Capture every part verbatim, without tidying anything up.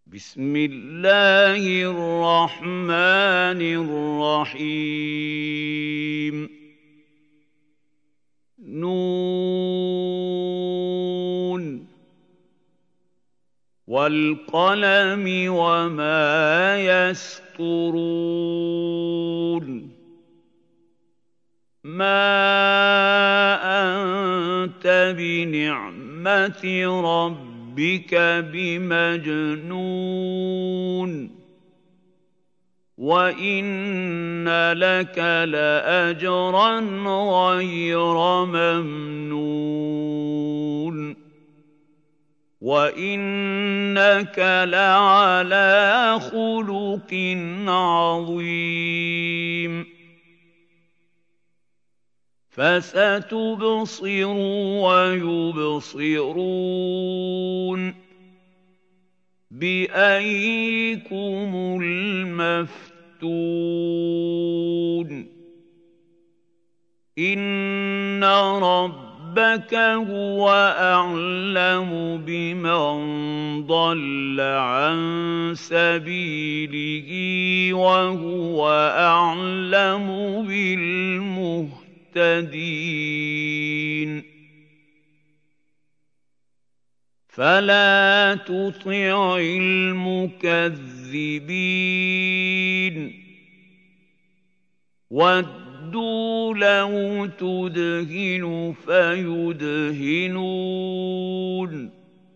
بسم الله الرحمن الرحيم نون والقلم وما يسطرون ما أنت بنعمة ربك بمجنون وإن لك لأجرا غير ممنون وإنك لعلى خلق عظيم فستبصر ويبصرون بأيكم المفتون إن ربك هو أعلم بمن ضل عن سبيله وهو أعلم بالمهتدين فلا تطع المكذبين ودوا لو تدهن فيدهنون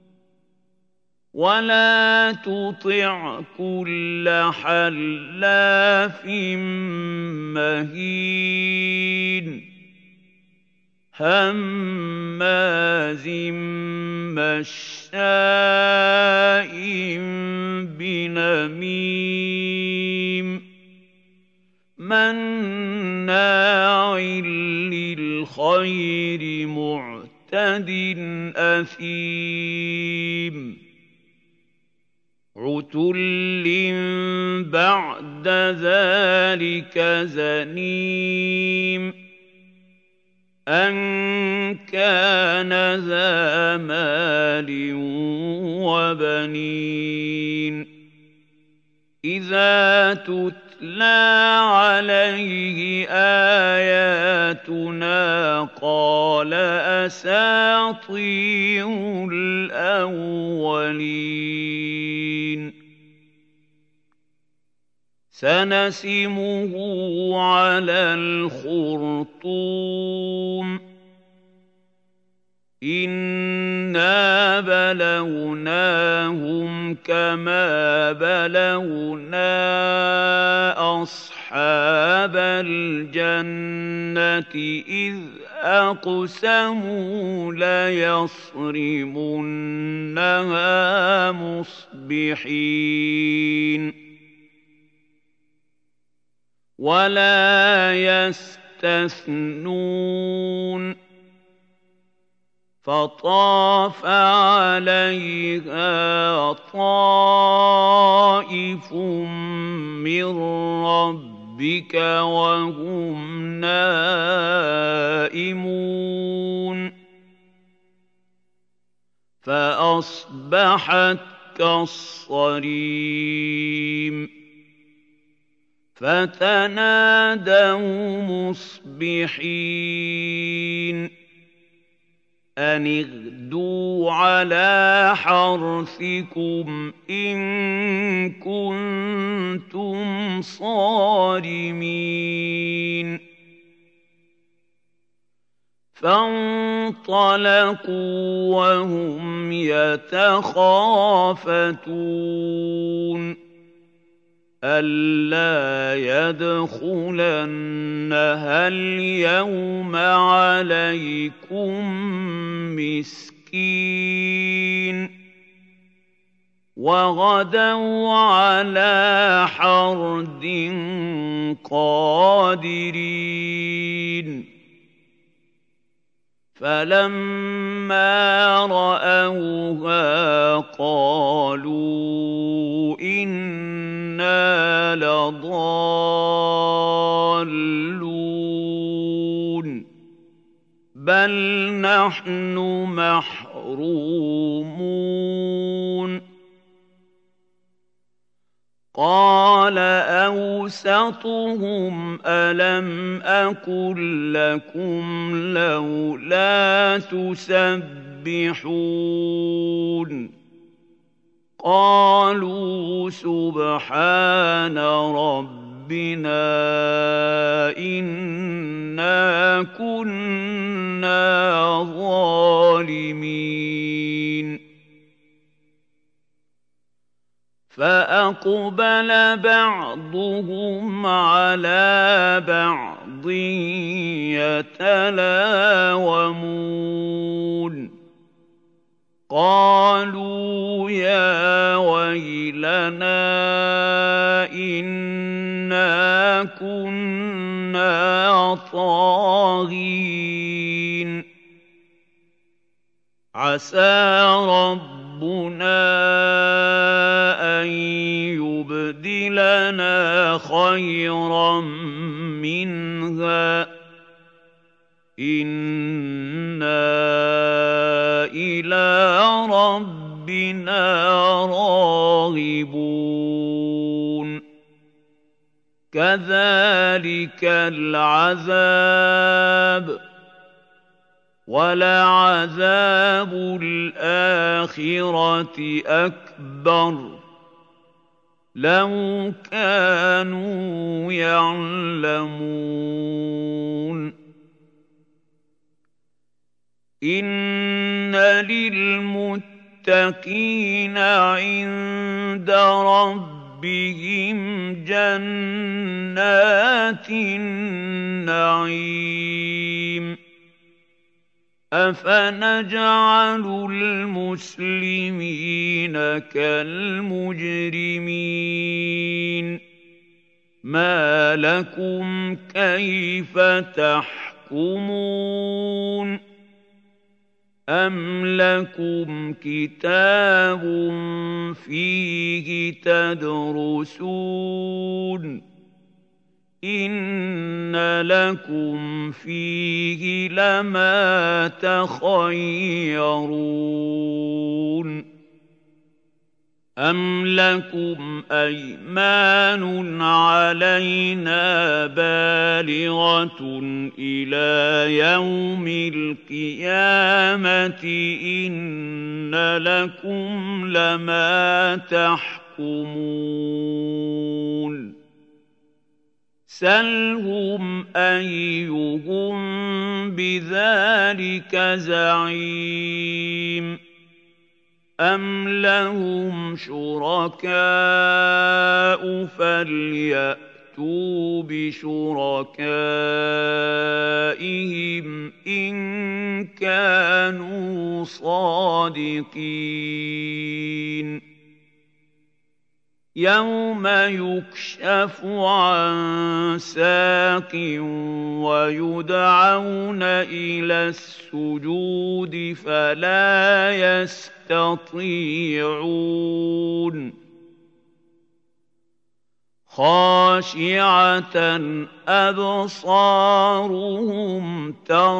ولا تطع كل حلاف مهين هماز مشاء بنميم مناع للخير معتد أثيم عتل بعد ذلك زنيم أن كان ذا مال وبنين إذا تتلى عليه آياتنا قال أساطير الأولين سنسمه على الخرطوم إنا بلوناهم كما بلونا أصحاب الجنة إذ أقسموا ليصرمنها مصبحين ولا يستثنون فطاف عليها طائف من ربك وهم نائمون فأصبحت كالصريم فتنادوا مصبحين أن اغدوا على حرثكم إن كنتم صارمين فانطلقوا وهم يتخافتون ألا يدخلنها اليوم عليكم مسكين وغدوا على حرد قادرين فلما رأوها قالوا إنا لضالون بل نحن محرومون قال أوسطهم ألم أقل لكم لولا تسبحون قالوا سبحان ربنا إنا كنا ظالمين فأقبل بعضهم على بعض يتلاومون قالوا يا ويلنا إنا كنا طاغين عسى ربنا أن يبدلنا خيرا منها إنا إلى ربنا راغبون كذلك العذاب ولعذاب الآخرة أكبر لو كانوا يعلمون إن للمتقين عند ربهم جنات النعيم أفنجعل المسلمين كالمجرمين ما لكم كيف تحكمون أم لكم كتاب فيه تدرسون إن لكم فيه لما تخيرون أم لكم أيمان علينا بالغة إلى يوم القيامة إن لكم لما تحكمون سلهم أيهم بذلك زعيم أم لهم شركاء فليأتوا بشركائهم إن كانوا صادقين يوم يكشف عن ساق ويدعون إلى السجود فلا يستطيعون خاشعة أبصارهم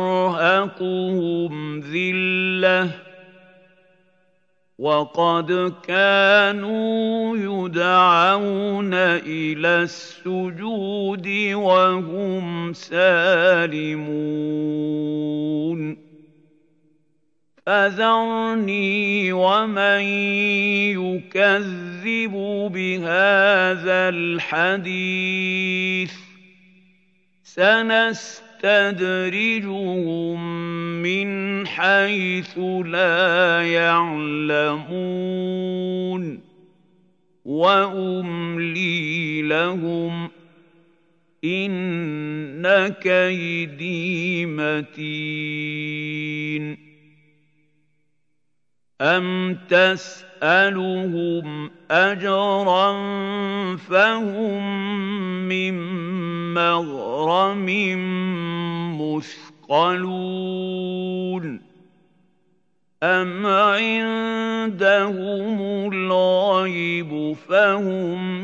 ترهقهم ذلة وقد كانوا يدعون إلى السجود وهم سالمون فذرني ومن يكذب بهذا الحديث سنستدرجهم من حيث لا يعلمون وأملي لهم إن كيدي متين أم تسألهم أجرا فهم من مغرم مثقلون أم عندهم الغيب فهم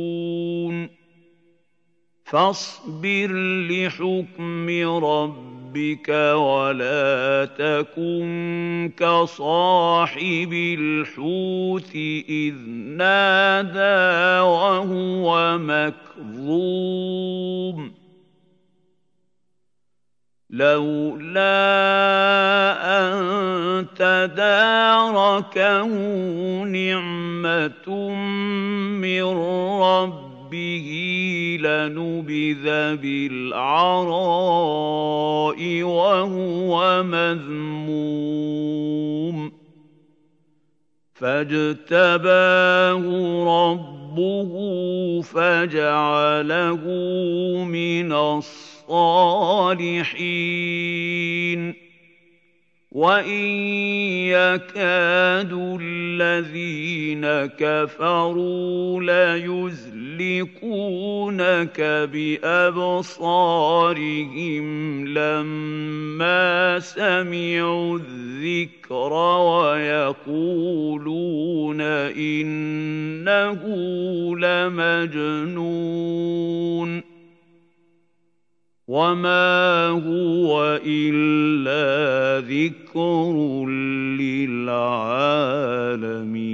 يكتبون فاصبر لحكم ربك ربك ولا تكن كصاحب الحوت إذ نادى وهو مكظوم لولا أن تداركه نعمة من ربه لنبذ بالعراء وهو مذموم فاجتباه ربه فجعله من الصالحين وإن يكاد الذين كفروا ليزلقونك بأبصارهم لما سمعوا الذكر ويقولون إنه لمجنون وما هو إلا ذكر للعالمين